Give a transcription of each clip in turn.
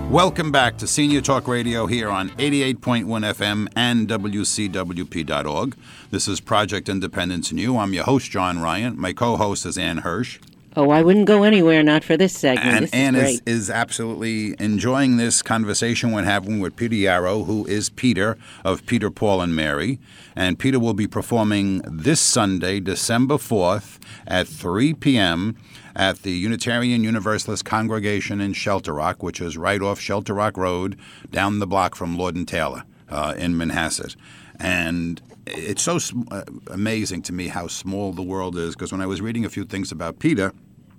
Welcome back to Senior Talk Radio here on 88.1 FM and WCWP.org. This is Project Independence New. I'm your host, John Ryan. My co-host is Ann Hirsch. Oh, I wouldn't go anywhere, not for this segment. And this Ann is, is absolutely enjoying this conversation we're having with Peter Yarrow, who is Peter of Peter, Paul, and Mary. And Peter will be performing this Sunday, December 4th at 3 p.m. at the Unitarian Universalist Congregation in Shelter Rock, which is right off Shelter Rock Road, down the block from Lord and Taylor in Manhasset. And it's so amazing to me how small the world is, because when I was reading a few things about Peter,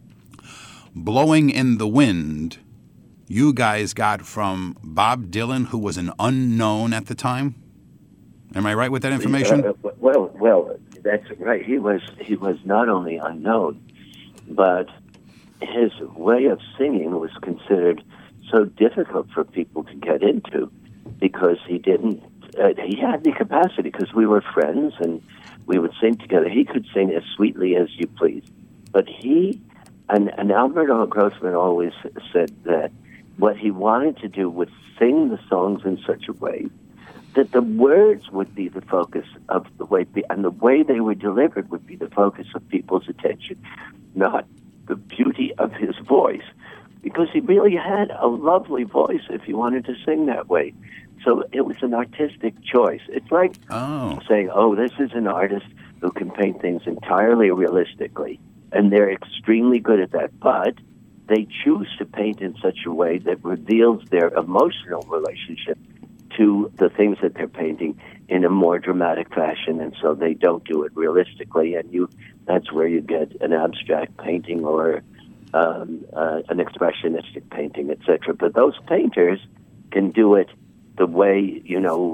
Blowing in the Wind, you guys got from Bob Dylan, who was an unknown at the time. Am I right with that information? Well, that's right. He was not only unknown, but his way of singing was considered so difficult for people to get into because he didn't. He had the capacity because we were friends and we would sing together. He could sing as sweetly as you please, but he and Albert Grossman always said that what he wanted to do was sing the songs in such a way that the words would be the focus of the way, and the way they were delivered would be the focus of people's attention, not the beauty of his voice, because he really had a lovely voice if he wanted to sing that way. So it was an artistic choice. It's like saying, this is an artist who can paint things entirely realistically, and they're extremely good at that, but they choose to paint in such a way that reveals their emotional relationship to the things that they're painting in a more dramatic fashion, and so they don't do it realistically, and that's where you get an abstract painting or an expressionistic painting, etc. But those painters can do it the way,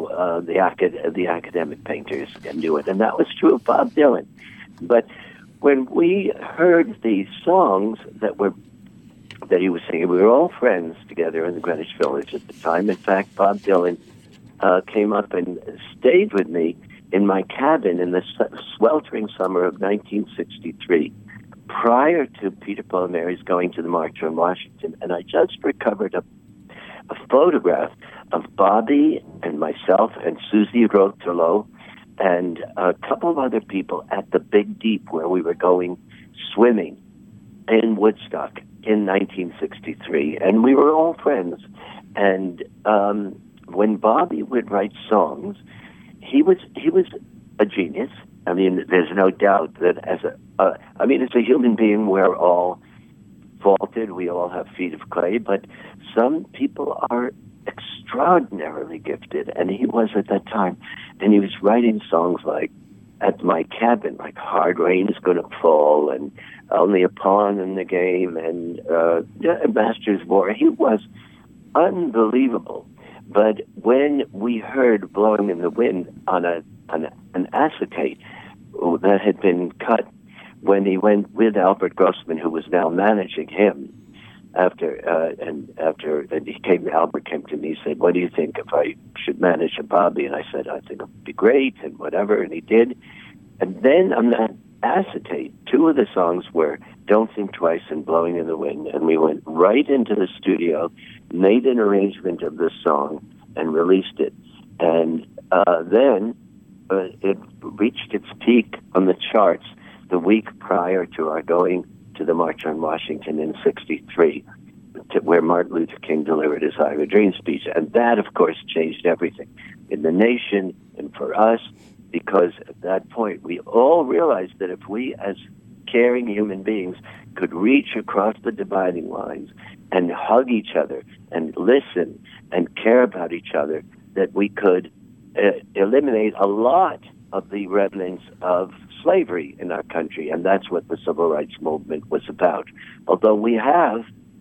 the academic painters can do it, and that was true of Bob Dylan. But when we heard these songs that he was singing, we were all friends together in the Greenwich Village at the time. In fact, Bob Dylan came up and stayed with me in my cabin in the sweltering summer of 1963, prior to Peter, Paul, and Mary's going to the March on Washington. And I just recovered a photograph of Bobby and myself and Susie Rotolo and a couple of other people at the Big Deep where we were going swimming in Woodstock in 1963, and we were all friends. And when Bobby would write songs, he was a genius. I mean, there's no doubt that as a human being, we're all faulted. We all have feet of clay, but some people are extraordinarily gifted, and he was at that time. And he was writing songs like At My Cabin, like Hard Rain Is Gonna Fall, and Only a Pawn in the Game, and Master's War. He was unbelievable. But when we heard Blowing in the Wind on an acetate that had been cut when he went with Albert Grossman, who was now managing him, Albert came to me and said, "What do you think if I should manage a Bobby?" And I said, "I think it would be great," and whatever, and he did. And then on that acetate, two of the songs were Don't Think Twice and Blowing in the Wind, and we went right into the studio, made an arrangement of this song, and released it. And then it reached its peak on the charts the week prior to our going to the March on Washington in '63, where Martin Luther King delivered his I Have a Dream speech. And that, of course, changed everything in the nation and for us, because at that point we all realized that if we, as caring human beings, could reach across the dividing lines and hug each other and listen and care about each other, that we could eliminate a lot of the remnants of slavery in our country. And that's what the civil rights movement was about. Although we have,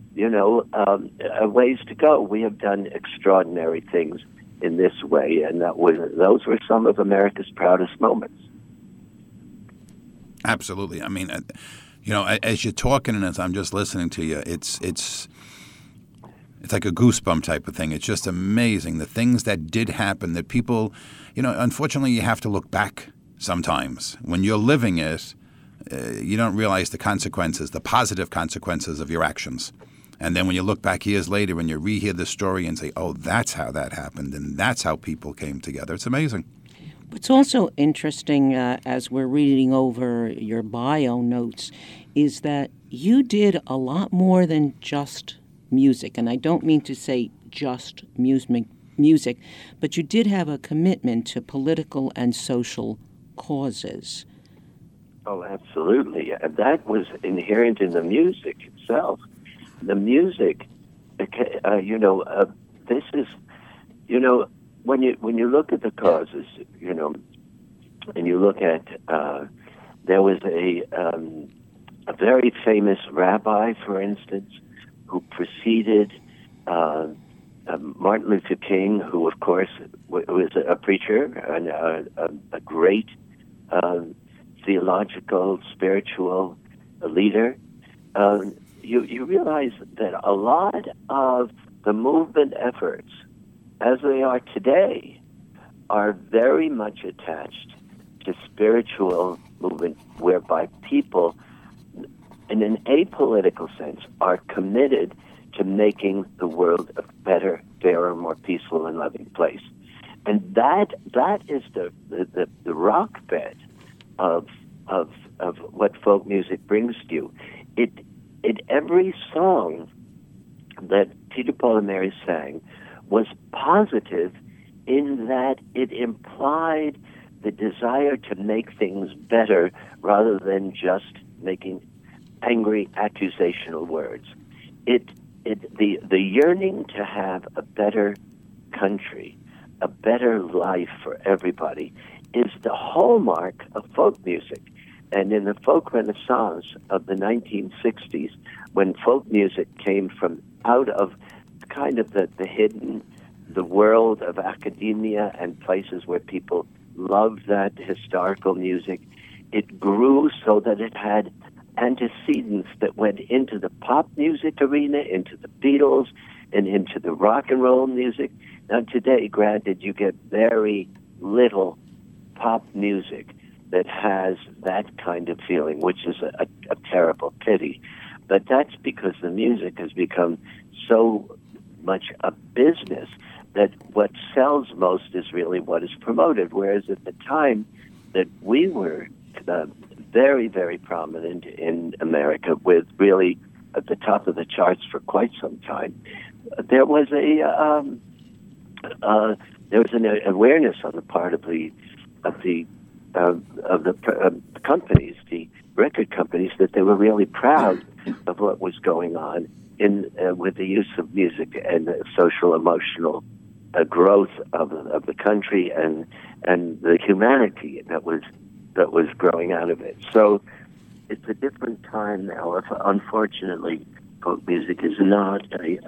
ways to go. We have done extraordinary things in this way, and those were some of America's proudest moments. Absolutely. I mean, as you're talking and as I'm just listening to you, it's like a goosebump type of thing. It's just amazing, the things that did happen, that people, unfortunately you have to look back sometimes. When you're living it, you don't realize the consequences, the positive consequences of your actions. And then when you look back years later and you rehear the story and say, oh, that's how that happened and that's how people came together, it's amazing. What's also interesting as we're reading over your bio notes is that you did a lot more than just music. And I don't mean to say just music, but you did have a commitment to political and social causes. Oh, absolutely. That was inherent in the music itself. The music, this is, when you look at the causes, and you look at, there was a very famous rabbi, for instance, who preceded Martin Luther King, who, of course, was a preacher and a great theological, spiritual leader. You realize that a lot of the movement efforts, as they are today, are very much attached to spiritual movement, whereby people, in an apolitical sense, are committed to making the world a better, fairer, more peaceful and loving place. And that is the rock bed of what folk music brings to you. Every song that Peter, Paul, and Mary sang was positive in that it implied the desire to make things better rather than just making angry accusational words. The yearning to have a better country, a better life for everybody, is the hallmark of folk music. And in the folk renaissance of the 1960s, when folk music came from out of kind of the hidden, the world of academia and places where people loved that historical music, it grew so that it had antecedents that went into the pop music arena, into the Beatles, and into the rock and roll music. Now today, granted, you get very little pop music that has that kind of feeling, which is a terrible pity. But that's because the music has become so much a business that what sells most is really what is promoted. Whereas at the time that we were very, very prominent in America, with really at the top of the charts for quite some time, there was an awareness on the part of the companies, the record companies, that they were really proud of what was going on with the use of music and social emotional growth of the country and the humanity that was growing out of it. So it's a different time now. Unfortunately, folk music is not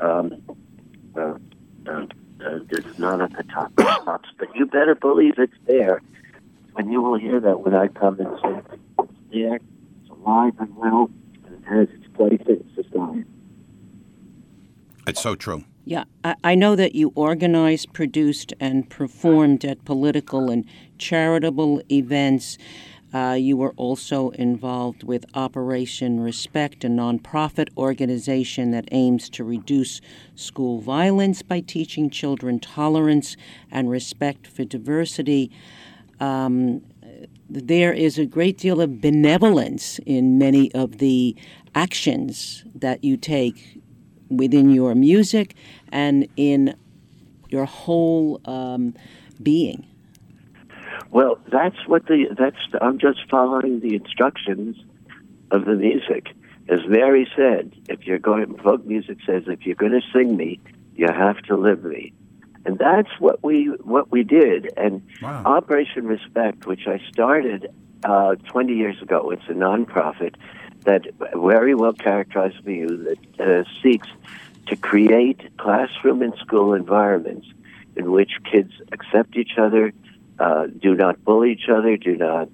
it's not at the top of the tops, but you better believe it's there. And you will hear that when I come and say, it's there, it's alive and well, and it has its place in society. It's so true. Yeah, I know that you organized, produced, and performed at political and charitable events. You were also involved with Operation Respect, a nonprofit organization that aims to reduce school violence by teaching children tolerance and respect for diversity. There is a great deal of benevolence in many of the actions that you take within your music and in your whole being. Well, I'm just following the instructions of the music. As Mary said, folk music says, if you're going to sing me, you have to live me. And that's what we did. And wow. Operation Respect, which I started 20 years ago, it's a nonprofit that very well characterized for you, that seeks to create classroom and school environments in which kids accept each other, do not bully each other, do not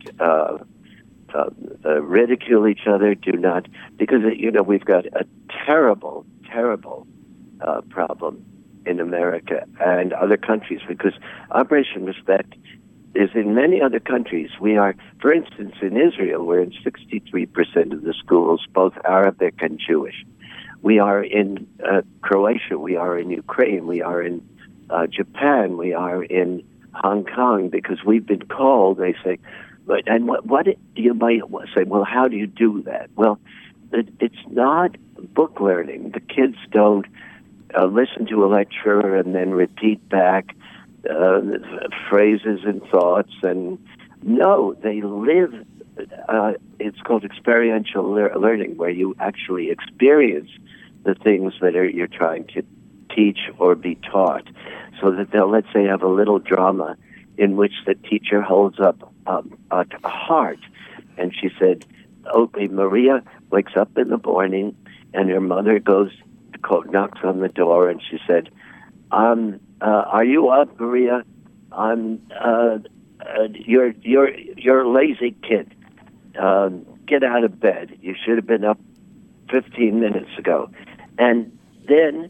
ridicule each other, because we've got a terrible problem in America and other countries, because Operation Respect is in many other countries. We are, for instance, in Israel, we're in 63% of the schools, both Arabic and Jewish. We are in Croatia. We are in Ukraine. We are in Japan. We are in Hong Kong, because we've been called. They say, and what you might say, well, how do you do that? Well, it's not book learning. The kids don't listen to a lecturer and then repeat back phrases and thoughts. And no, they live. It's called experiential learning, where you actually experience the things that you're trying to teach or be taught. So that they'll, let's say, have a little drama in which the teacher holds up a heart, and she said, okay, Maria wakes up in the morning, and her mother knocks on the door, and she said, are you up, Maria? You're a lazy kid. Get out of bed. You should have been up 15 minutes ago. And then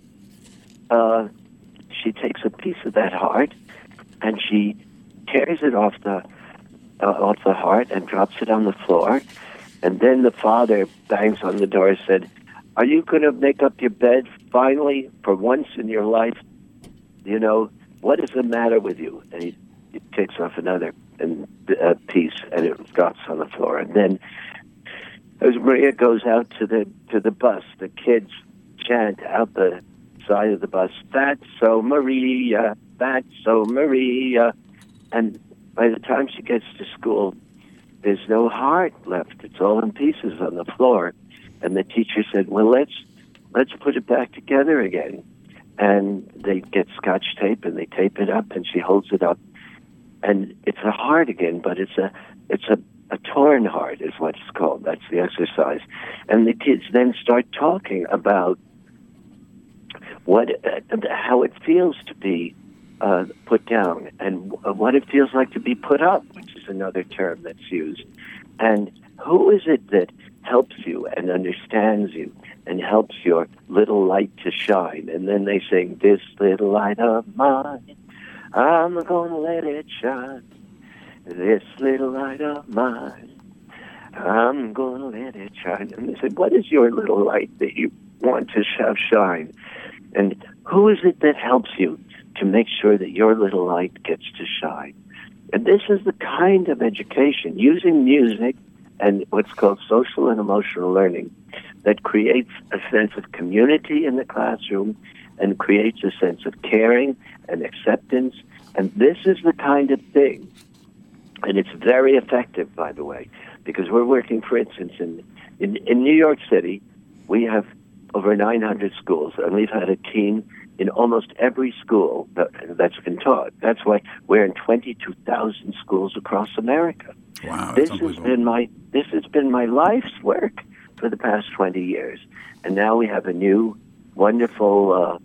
she takes a piece of that heart, and she tears it off the heart and drops it on the floor. And then the father bangs on the door and said, are you going to make up your bed finally, for once in your life? You know, what is the matter with you? And he takes off another piece, and it drops on the floor. And then as Maria goes out to the bus, the kids chant out the side of the bus, that's so Maria, that's so Maria. And by the time she gets to school, there's no heart left. It's all in pieces on the floor. And the teacher said, well, let's put it back together again. And they get Scotch tape, and they tape it up, and she holds it up. And it's a heart again, but it's a torn heart is what it's called. That's the exercise. And the kids then start talking about how it feels to be put down, and what it feels like to be put up, which is another term that's used. And who is it that helps you and understands you and helps your little light to shine? And then they sing, this little light of mine, I'm going to let it shine. This little light of mine, I'm going to let it shine. And they said, what is your little light that you want to have shine? And who is it that helps you to make sure that your little light gets to shine? And this is the kind of education, using music and what's called social and emotional learning, that creates a sense of community in the classroom and creates a sense of caring and acceptance. And this is the kind of thing, and it's very effective, by the way, because we're working, for instance, in New York City, we have over 900 schools, and we've had a team in almost every school that's been taught. That's why we're in 22,000 schools across America. Wow, this has been my life's work for the past 20 years, and now we have a new, wonderful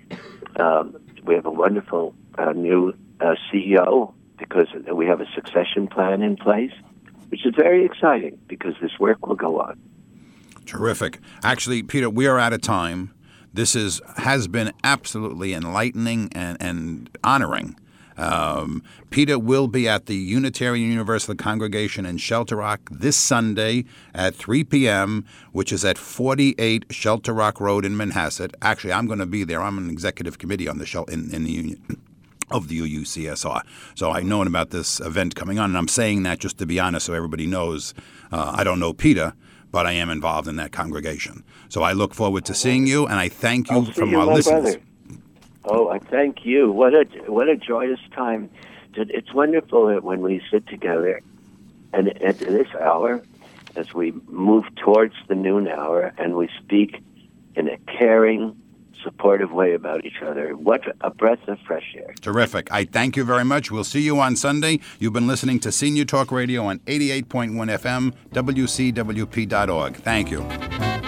new CEO, because we have a succession plan in place, which is very exciting because this work will go on. Terrific. Actually, Peter, we are out of time. This has been absolutely enlightening and honoring. Peter will be at the Unitarian Universal Congregation in Shelter Rock this Sunday at 3 p.m., which is at 48 Shelter Rock Road in Manhasset. Actually, I'm going to be there. I'm an executive committee on the in the union of the UUCSR. So I know about this event coming on, and I'm saying that just to be honest so everybody knows. I don't know Peter, but I am involved in that congregation. So I look forward to seeing you, and I thank you from our listeners. Brother. Oh, I thank you. What a joyous time. It's wonderful that when we sit together and at this hour, as we move towards the noon hour, and we speak in a caring, supportive way about each other. What a breath of fresh air. Terrific. I thank you very much. We'll see you on Sunday. You've been listening to Senior Talk Radio on 88.1 FM, WCWP.org. Thank you.